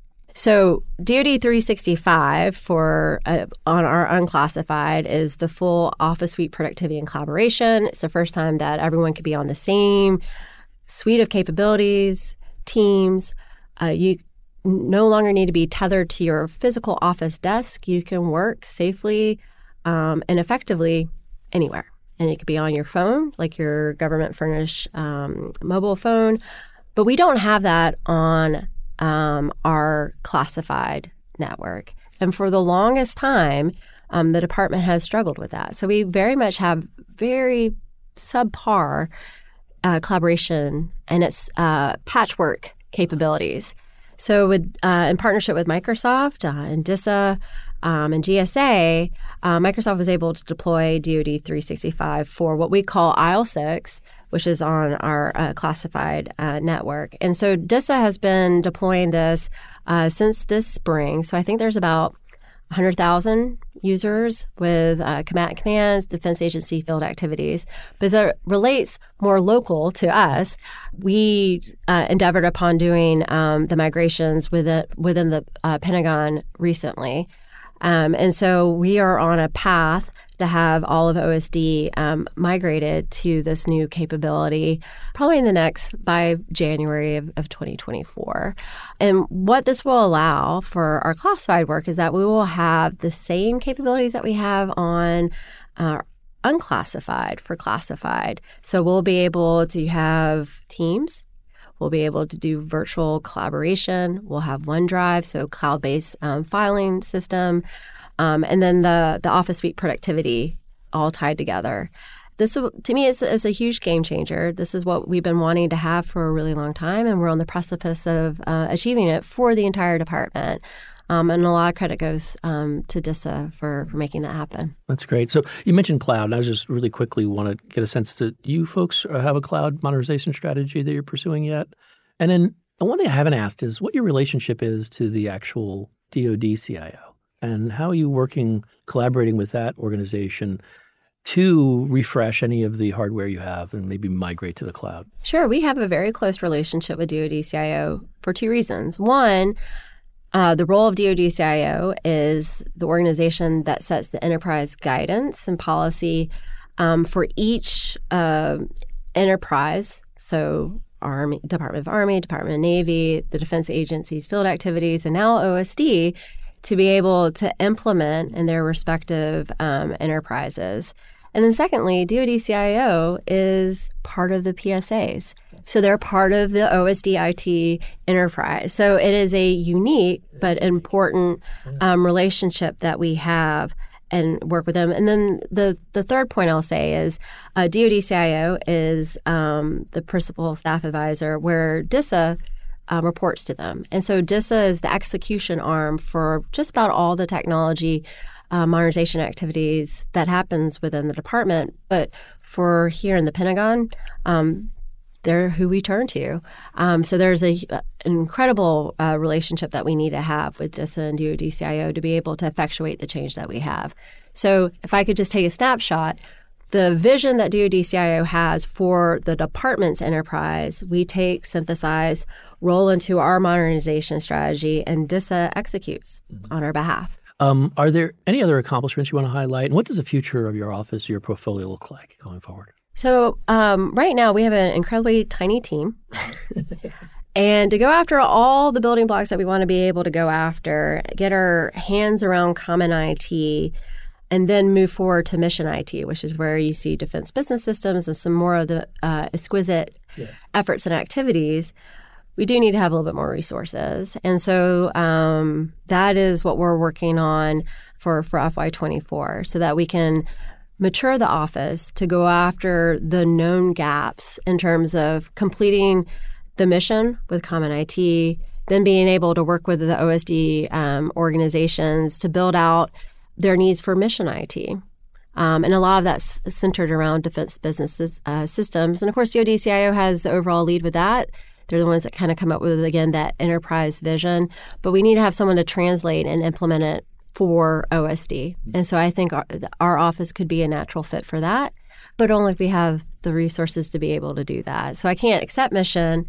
So D O D three sixty-five for uh, on our unclassified is the full Office Suite productivity and collaboration. It's the first time that everyone could be on the same suite of capabilities, teams. Uh, you no longer need to be tethered to your physical office desk. You can work safely um, and effectively anywhere. And it could be on your phone, like your government-furnished um, mobile phone. But we don't have that on Um, our classified network. And for the longest time, um, the department has struggled with that. So we very much have very subpar uh, collaboration and its uh, patchwork capabilities. So with uh, in partnership with Microsoft uh, and DISA um, and G S A, uh, Microsoft was able to deploy D O D three sixty-five for what we call I L six, which is on our uh, classified uh, network. And so DISA has been deploying this uh, since this spring. So I think there's about one hundred thousand users with uh, combatant commands, defense agency field activities. But as it relates more local to us, we uh, endeavored upon doing um, the migrations within, within the uh, Pentagon recently. Um, and so we are on a path to have all of O S D um, migrated to this new capability probably in the next, by January of, of twenty twenty-four. And what this will allow for our classified work is that we will have the same capabilities that we have on uh, unclassified for classified. So we'll be able to have teams. We'll be able to do virtual collaboration. We'll have OneDrive, so cloud-based um, filing system, um, and then the the Office Suite productivity all tied together. This, to me, is, is a huge game changer. This is what we've been wanting to have for a really long time, and we're on the precipice of uh, achieving it for the entire department. Um, and a lot of credit goes um, to DISA for, for making that happen. That's great. So you mentioned cloud, and I just really quickly want to get a sense that you folks have a cloud modernization strategy that you're pursuing yet? And then one thing I haven't asked is what your relationship is to the actual D O D C I O, and how are you working, collaborating with that organization to refresh any of the hardware you have and maybe migrate to the cloud? Sure. We have a very close relationship with D O D C I O for two reasons. One, Uh, the role of D O D C I O is the organization that sets the enterprise guidance and policy um, for each uh, enterprise. So Army, Department of Army, Department of Navy, the defense agencies, field activities, and now O S D to be able to implement in their respective um, enterprises. And then secondly, D O D C I O is part of the P S As. So they're part of the O S D I T enterprise. So it is a unique but important um, relationship that we have and work with them. And then the, the third point I'll say is uh, D O D C I O is um, the principal staff advisor where DISA uh, reports to them. And so DISA is the execution arm for just about all the technology Uh, modernization activities that happens within the department. But for here in the Pentagon, um, they're who we turn to. Um, so there's a, an incredible uh, relationship that we need to have with DISA and D O D C I O to be able to effectuate the change that we have. So if I could just take a snapshot, the vision that D O D C I O has for the department's enterprise, we take, synthesize, roll into our modernization strategy, and DISA executes mm-hmm. on our behalf. Um, are there any other accomplishments you want to highlight? And what does the future of your office, your portfolio look like going forward? So um, right now we have an incredibly tiny team. And to go after all the building blocks that we want to be able to go after, get our hands around common I T, and then move forward to mission I T, which is where you see defense business systems and some more of the uh, exquisite yeah. efforts and activities. we do need to have a little bit more resources. And so um, that is what we're working on for, for F Y twenty-four, so that we can mature the office to go after the known gaps in terms of completing the mission with Common I T, then being able to work with the O S D um, organizations to build out their needs for mission I T. Um, and a lot of that's centered around defense business uh, systems. And of course, D O D C I O has the overall lead with that. They're the ones that kind of come up with, again, that enterprise vision. But we need to have someone to translate and implement it for O S D. And so I think our, our office could be a natural fit for that, but only if we have the resources to be able to do that. So I can't accept mission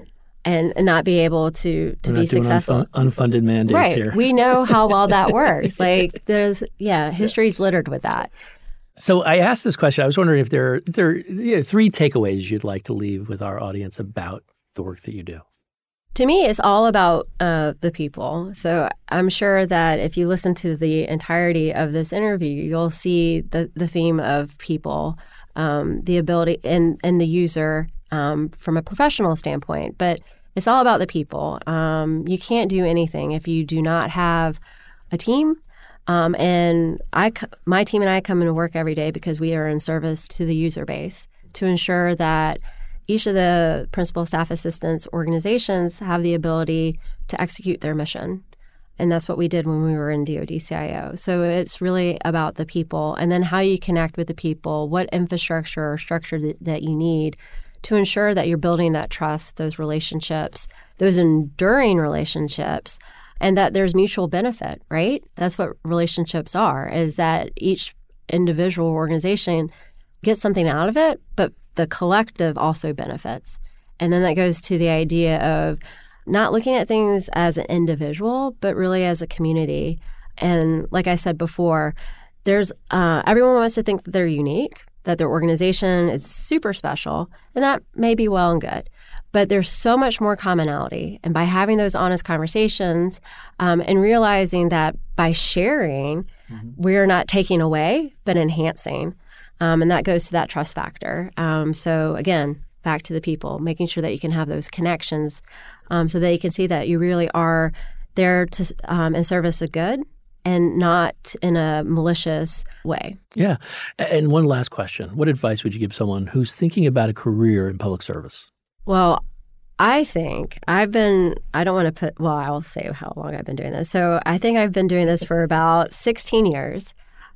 and, and not be able to, to be successful. Unfun- unfunded mandates right. here. We know how well that works. Like there's, yeah, history's littered with that. So I asked this question. I was wondering if there, if there are you know, three takeaways you'd like to leave with our audience about the work that you do. To me, it's all about uh, the people. So I'm sure that if you listen to the entirety of this interview, you'll see the, the theme of people, um, the ability and, and the user um, from a professional standpoint. But it's all about the people. Um, you can't do anything if you do not have a team. Um, and I, my team and I come into work every day because we are in service to the user base to ensure that each of the principal staff assistants organizations have the ability to execute their mission. And that's what we did when we were in D O D C I O. So it's really about the people and then how you connect with the people, what infrastructure or structure that, that you need to ensure that you're building that trust, those relationships, those enduring relationships, and that there's mutual benefit, right? That's what relationships are, is that each individual organization gets something out of it, but the collective also benefits. And then that goes to the idea of not looking at things as an individual, but really as a community. And like I said before, there's uh, everyone wants to think that they're unique, that their organization is super special, and that may be well and good. But there's so much more commonality. And by having those honest conversations um, and realizing that by sharing, mm-hmm. we're not taking away, but enhancing. Um, and that goes to that trust factor. Um, so again, back to the people, making sure that you can have those connections um, so that you can see that you really are there to um, in service of good and not in a malicious way. Yeah. And one last question. What advice would you give someone who's thinking about a career in public service? Well, I think I've been, I don't want to put, well, I'll say how long I've been doing this. So I think I've been doing this for about sixteen years.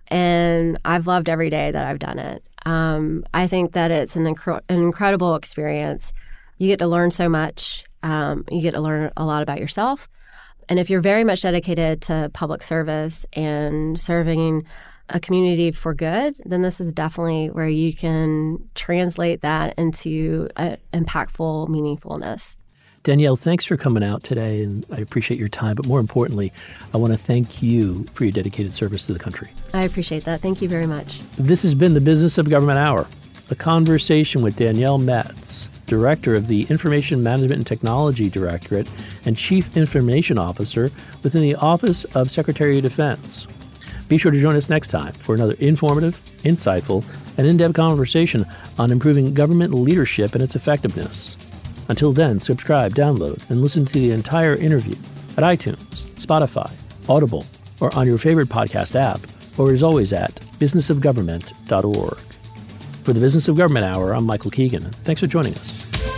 And I've loved every day that I've done it. Um, I think that it's an, inc- an incredible experience. You get to learn so much. Um, you get to learn a lot about yourself. And if you're very much dedicated to public service and serving a community for good, then this is definitely where you can translate that into a impactful meaningfulness. Danielle, thanks for coming out today, and I appreciate your time. But more importantly, I want to thank you for your dedicated service to the country. I appreciate that. Thank you very much. This has been the Business of Government Hour, a conversation with Danielle Metz, Director of the Information Management and Technology Directorate and Chief Information Officer within the Office of Secretary of Defense. Be sure to join us next time for another informative, insightful, and in-depth conversation on improving government leadership and its effectiveness. Until then, subscribe, download, and listen to the entire interview at iTunes, Spotify, Audible, or on your favorite podcast app, or as always at business of government dot org. For the Business of Government Hour, I'm Michael Keegan. Thanks for joining us.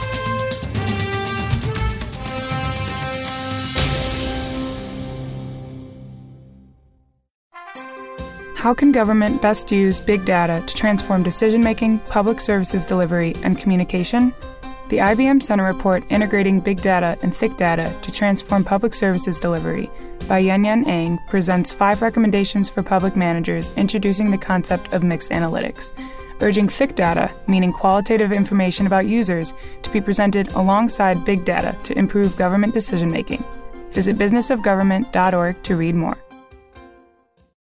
How can government best use big data to transform decision-making, public services delivery, and communication? The I B M Center report Integrating Big Data and Thick Data to Transform Public Services Delivery by Yan-Yan Ang presents five recommendations for public managers introducing the concept of mixed analytics, urging thick data, meaning qualitative information about users, to be presented alongside big data to improve government decision-making. Visit business of government dot org to read more.